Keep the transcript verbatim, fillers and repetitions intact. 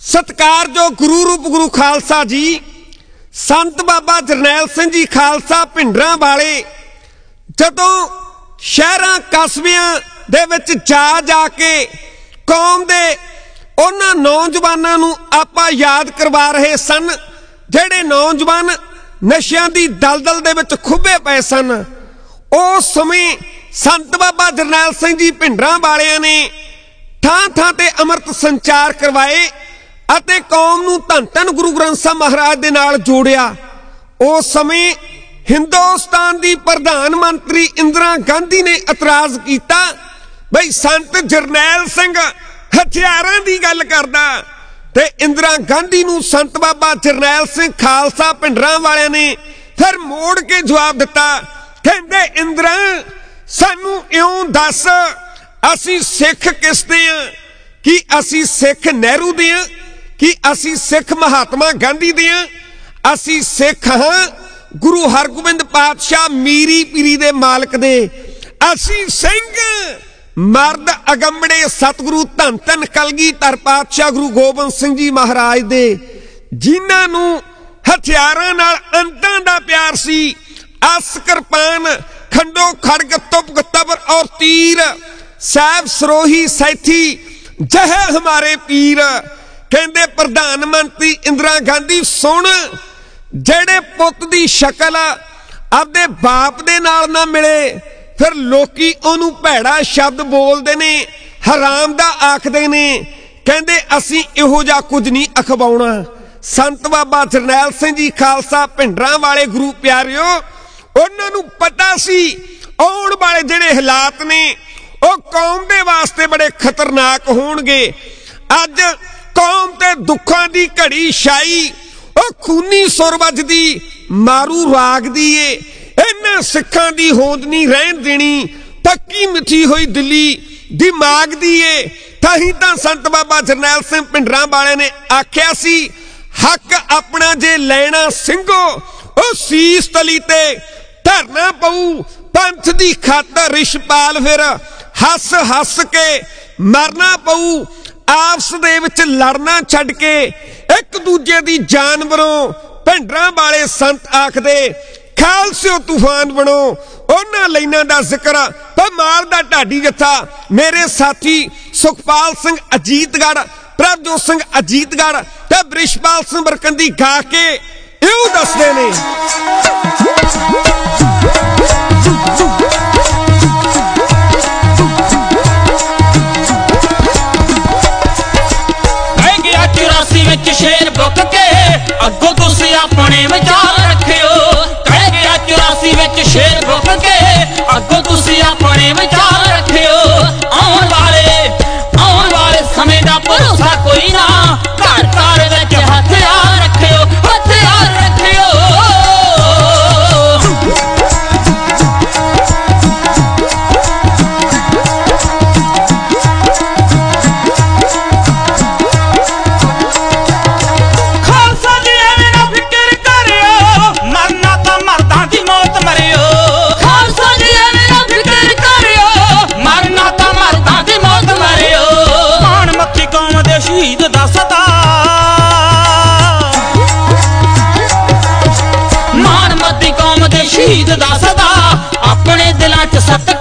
सत्कारयोग गुरु रूप गुरु खालसा जी संत बाबा जरनैल सिंह जी खालसा भिंडरां वाले जदों शहरां कस्बियां दे विच जा जाके कौम दे उन्हां नौजवानां नूं आपां याद करवा रहे सन जिहड़े नौजवान नशियां दी दलदल दे विच खुभे पए सन। उस समय संत बाबा जरनैल सिंह जी भिंडरां वालियां ने थां थां ते अमृत संचार करवाए अते कौम नूं धन धन गुरु ग्रंथ साहिब महाराज दे नाल जोड़िया। उस समय हिंदुस्तान दी प्रधानमंत्री इंदिरा गांधी ने इतराज किया बई संत जरनैल सिंह हथियारां दी गल करदा ते इंदिरा गांधी नूं संत बाबा जरनैल सिंह खालसा भिंडरां वालियां ने फिर मोड़ के जवाब दिता, कहंदे इंदिरा सानू इउं दस असी सिख किस दे आ, कि असी सिख नेहरू दे आ, कि असी सिख महात्मा गांधी दे आ, असी सिख हां गुरु हरगोबिंद पातशाह मीरी पीरी दे मालक दे, असी सिंह मर्द अगंबड़े सतगुरु धन धन कलगीधर पातशाह गुरु गोबिंद सिंह जी महाराज दे, जिन्हां नूं हथियारां नाल अंतां दा प्यार सी। अस किरपान खंडो खड़ग तुप तबर और तीर साहब सरोही सैथी जह हमारे पीर। कहंदे प्रधानमंत्री इंदिरा गांधी सुन जेड़े पुत दी शक्ल आपदे बाप दे नाल ना मिले फिर लोकी ओनू भैड़ा शब्द बोलदे ने हराम दा आखदे ने, कहंदे असी इहो जा कुछ नहीं अखवाउणा। संत बाबा जरनैल सिंह जी खालसा भिंडरां वाले गुरु प्यारिओ उन्हां नूं पता सी आउण वाले जेड़े हालात ने ओ कौम दे वास्ते बड़े खतरनाक होणगे। अज कौम ते दुखां दी घड़ी छाई ओ खूनी सुर वजदी मारू राग दी ए, इन्हां सिखां दी होंद नहीं रहन देनी, पक्की मिठी हुई दिल्ली दिमाग दी ए। ताही तां संत बाबा जरनैल सिंह भिंडरां वाले ने आख्या सी हक अपना जे लैना ਸਿੰਘੋ ओ सीस तली ते धरना पऊ, पंथ दी खातर रिछपाल फिर हस हस के मरना पऊ, आपस दे विच लड़ना छड्ड के एक दूजे दी जानवरों भिंडरां वाले संत आखदे खालसिओ तूफान बनो। उन्हां लाइनां दा जिक्र मार दा ढाडी जत्था मेरे साथी सुखपाल सिंह अजीतगढ़, प्रभजोत सिंह अजीतगढ़ ते बृषपाल सिंह बरकंदी गा के इउं दसदे ने। शेर बुक के अगों तुसीं अपने विचार रखियो, कह गया चौरासी विच शेर बुक के अगों तुसीं अपने विचार रखियो। आउण वाले आउण वाले समय दा भरोसा कोई ना, घर घर विच हथियार रखियो, हथियार रखियो। शहीद दा सदा मानमती कौम दे शहीद दा सदा अपने दिलां च सत